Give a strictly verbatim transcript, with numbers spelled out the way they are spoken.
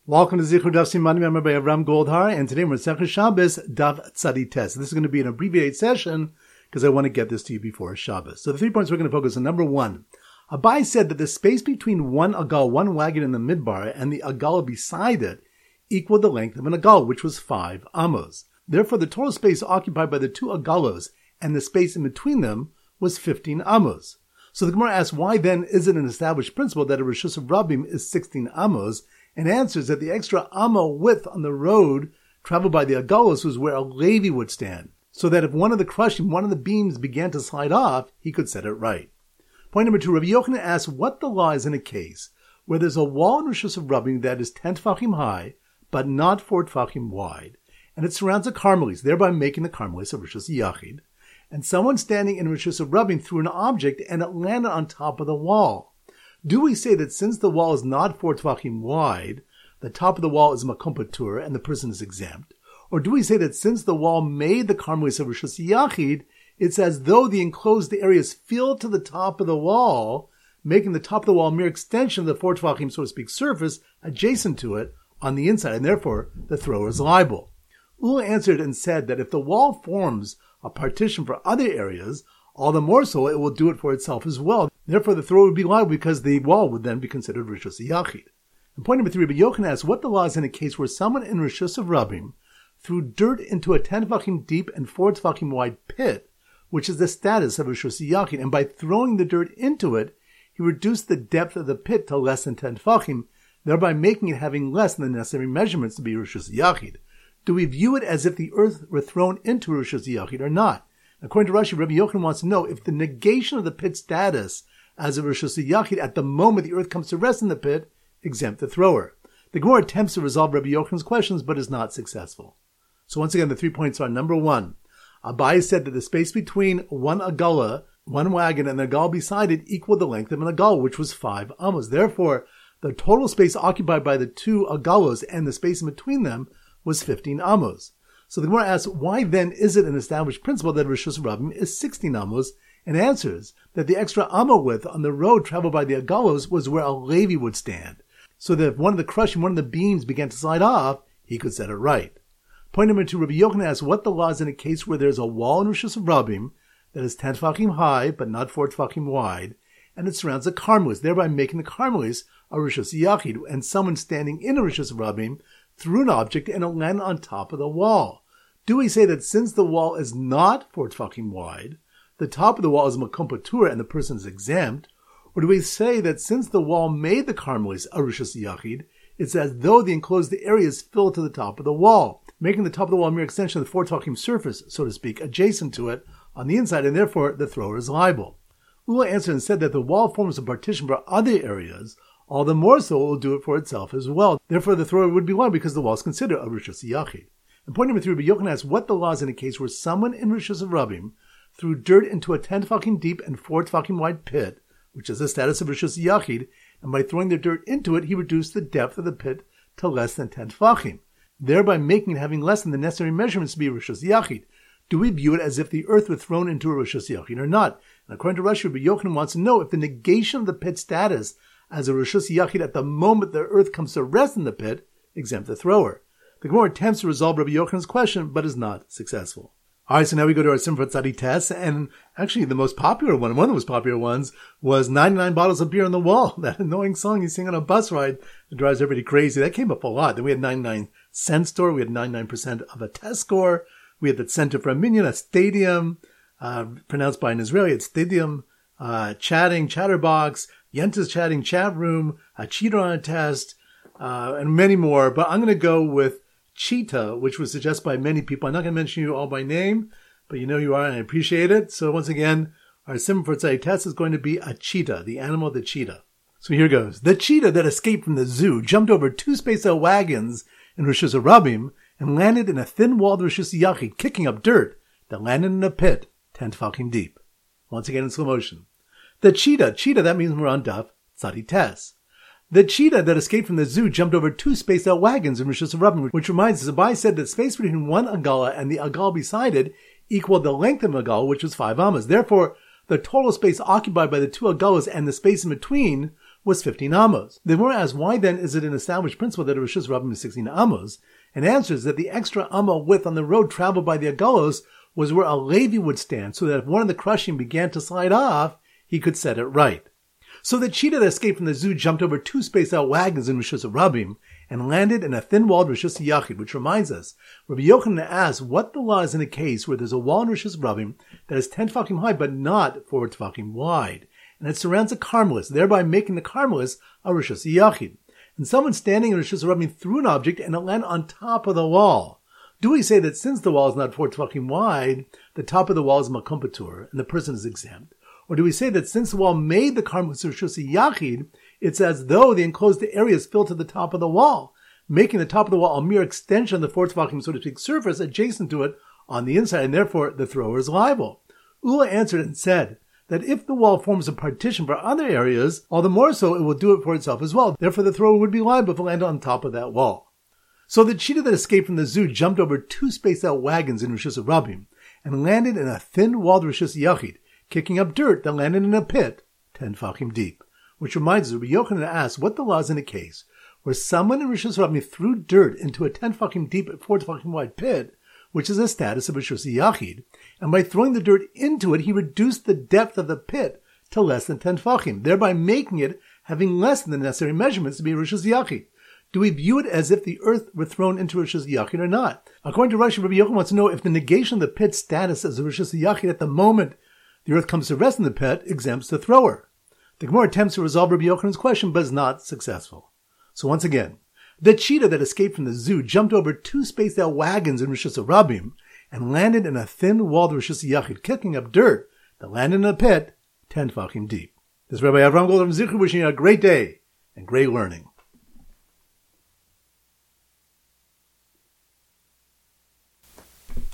Welcome to Zichur Daf Siman Member by Avram Goldhar, and today we're Sechus Shabbos Daf Tzadi Tes. This is going to be an abbreviated session because I want to get this to you before Shabbos. So the three points we're going to focus on. Number one, Abai said that the space between one agal, one wagon in the midbar, and the agal beside it equaled the length of an agal, which was five amos. Therefore, the total space occupied by the two agalos and the space in between them was fifteen amos. So the Gemara asks, why then is it an established principle that a Rishus of Rabim is sixteen amos? And answers that the extra amma width on the road traveled by the agalos was where a Levi would stand, so that if one of the crushing, one of the beams began to slide off, he could set it right. Point number two, Rabbi Yochanan asks what the law is in a case where there's a wall in Rishus of Rabim that is ten tefachim high, but not four tefachim wide, and it surrounds a Carmelis, thereby making the Carmelis a Rishus Yachid, and someone standing in Rishus of Rabim threw an object and it landed on top of the wall. Do we say that since the wall is not four tefachim wide, the top of the wall is makom patur and the person is exempt? Or do we say that since the wall made the Carmelis of Rishus Yachid, it's as though the enclosed area is filled to the top of the wall, making the top of the wall a mere extension of the four tefachim, so to speak, surface adjacent to it on the inside, and therefore the thrower is liable? Ula answered and said that if the wall forms a partition for other areas, all the more so it will do it for itself as well. Therefore, the thrower would be liable because the wall would then be considered Rishus Yachid. And point number three, Rabbi Yochanan asks what the law is in a case where someone in Rishus of Rabim threw dirt into a ten tefachim deep and four tefachim wide pit, which is the status of Rishus Yachid, and by throwing the dirt into it, he reduced the depth of the pit to less than ten tefachim, thereby making it having less than the necessary measurements to be Rishus Yachid. Do we view it as if the earth were thrown into Rishus Yachid or not? According to Rashi, Rabbi Yochanan wants to know if the negation of the pit status as a Rishus Yachid at the moment the earth comes to rest in the pit exempt the thrower. The Gemara attempts to resolve Rabbi Yochanan's questions, but is not successful. So once again, the three points are: number one, Abai said that the space between one agala, one wagon, and the agal beside it equaled the length of an agal, which was five amos. Therefore, the total space occupied by the two agalos and the space in between them was fifteen amos. So the Gemara asks, why then is it an established principle that Rishus Rabim is sixteen amos, and answers that the extra amma width on the road traveled by the agalos was where a Levi would stand, so that if one of the crushing, one of the beams began to slide off, he could set it right. Point number two, Rabbi Yochanan asks what the law is in a case where there's a wall in Rishus Rabim that is ten tefachim high, but not four tefachim wide, and it surrounds a Carmelis, thereby making the Carmelis a Rishus Yachid, and someone standing in a Rishus Rabim threw an object and it landed on top of the wall. Do we say that since the wall is not four tefachim wide, the top of the wall is makom patur and the person is exempt? Or do we say that since the wall made the Carmelis a Rishus Yachid, it's as though the enclosed area is filled to the top of the wall, making the top of the wall a mere extension of the four tefachim surface, so to speak, adjacent to it on the inside, and therefore the thrower is liable? Ula answered and said that the wall forms a partition for other areas, all the more so it will do it for itself as well. Therefore the thrower would be liable because the wall is considered a Rishus Yachid. And point number three, Rabbi Yochanan asks what the law is in a case where someone in Rishus of Rabim threw dirt into a ten tefachim deep and four tefachim wide pit, which is the status of Rishus Yachid, and by throwing the dirt into it, he reduced the depth of the pit to less than ten tefachim, thereby making it having less than the necessary measurements to be Rishus Yachid. Do we view it as if the earth were thrown into a Rishus Yachid or not? And according to Rashi, Rabbi Yochanan wants to know if the negation of the pit status as a Rishus Yachid at the moment the earth comes to rest in the pit exempt the thrower. The Gemara attempts to resolve Rabbi Yochanan's question, but is not successful. All right, so now we go to our Simchat Tzadi Tes, and actually the most popular one, one of the most popular ones, was ninety-nine bottles of beer on the wall. That annoying song you sing on a bus ride that drives everybody crazy. That came up a lot. Then we had ninety-nine cent store. We had ninety-nine percent of a test score. We had the Center for a Minyan, a stadium, uh, pronounced by an Israeli, it's stadium, uh, chatting, chatterbox, Yenta's chatting chat room, a cheater on a test, uh, and many more. But I'm going to go with Cheetah, which was suggested by many people. I'm not going to mention you all by name, but you know you are, and I appreciate it. So once again, our Simon for Tzadi test is going to be a cheetah, the animal, the cheetah. So here goes. The cheetah that escaped from the zoo jumped over two space-out wagons in Rishus Rabim and landed in a thin-walled Rishus Yachid, kicking up dirt that landed in a pit ten tefachim deep. Once again in slow motion. The cheetah, cheetah, that means we're on Daf Tzadi Tes. The cheetah that escaped from the zoo jumped over two spaced-out wagons in Rishus Rabim, which reminds us, Abai said that space between one agala and the agal beside it equaled the length of an agal, which was five amas. Therefore, the total space occupied by the two agalas and the space in between was fifteen amos. The Gemara asks, why then is it an established principle that a Rishus Rabbim is sixteen amos? And answers that the extra amma width on the road traveled by the Agalos was where a Levi would stand, so that if one of the crushing began to slide off, he could set it right. So the cheetah that escaped from the zoo jumped over two spaced-out wagons in Rishus Rabbim and landed in a thin-walled Rishus Yachid, which reminds us, Rabbi Yochanan asks what the law is in a case where there's a wall in Rishus Rabbim that is ten tefachim high but not four tefachim wide, and it surrounds a Carmelis, thereby making the Carmelis a Rishus Yachid. And someone standing in Rishus Rabbim threw an object and it landed on top of the wall. Do we say that since the wall is not four tefachim wide, the top of the wall is makom patur and the person is exempt? Or do we say that since the wall made the Carmelis Rishus Yachid, it's as though the enclosed area is filled to the top of the wall, making the top of the wall a mere extension of the four tefachim, so to speak, surface adjacent to it on the inside, and therefore the thrower is liable? Ula answered and said that if the wall forms a partition for other areas, all the more so it will do it for itself as well. Therefore the thrower would be liable if it landed on top of that wall. So the cheetah that escaped from the zoo jumped over two spaced-out wagons in Rishus Rabbim and landed in a thin-walled Rishus Yachid, kicking up dirt that landed in a pit ten tefachim deep. Which reminds us, Rabbi Yochanan asks what the law is in a case where someone in Rishus Rabbim threw dirt into a ten tefachim deep, four tefachim wide pit, which is a status of Rishus Yachid, and by throwing the dirt into it, he reduced the depth of the pit to less than ten tefachim, thereby making it having less than the necessary measurements to be Rishus Yachid. Do we view it as if the earth were thrown into Rishus Yachid or not? According to Rashi, Rabbi Yochanan wants to know if the negation of the pit's status as a Rishus Yachid at the moment the earth comes to rest in the pit exempts the thrower. The Gemara attempts to resolve Rabbi Yochanan's question, but is not successful. So once again, the cheetah that escaped from the zoo jumped over two spaced-out wagons in Rishus Rabbim and landed in a thin-walled Rishus Yachid, kicking up dirt that landed in a pit ten tefachim deep. This is Rabbi Avram Goldar from Zichri wishing you a great day and great learning.